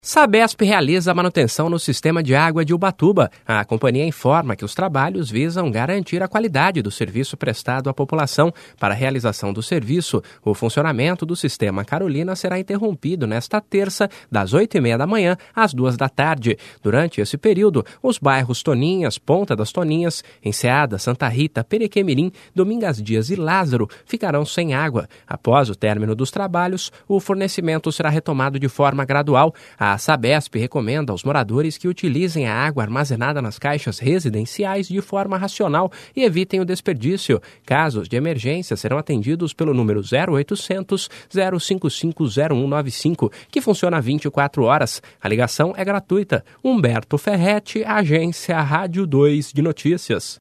Sabesp realiza a manutenção no sistema de água de Ubatuba. A companhia informa que os trabalhos visam garantir a qualidade do serviço prestado à população. Para a realização do serviço, o funcionamento do sistema Carolina será interrompido nesta terça, das 8h30 da manhã às 2 da tarde. Durante esse período, os bairros Toninhas, Ponta das Toninhas, Enseada, Santa Rita, Perequemirim, Domingas Dias e Lázaro ficarão sem água. Após o término dos trabalhos, o fornecimento será retomado de forma gradual. A Sabesp recomenda aos moradores que utilizem a água armazenada nas caixas residenciais de forma racional e evitem o desperdício. Casos de emergência serão atendidos pelo número 0800 055 0195, que funciona 24 horas. A ligação é gratuita. Humberto Ferretti, Agência Rádio 2 de Notícias.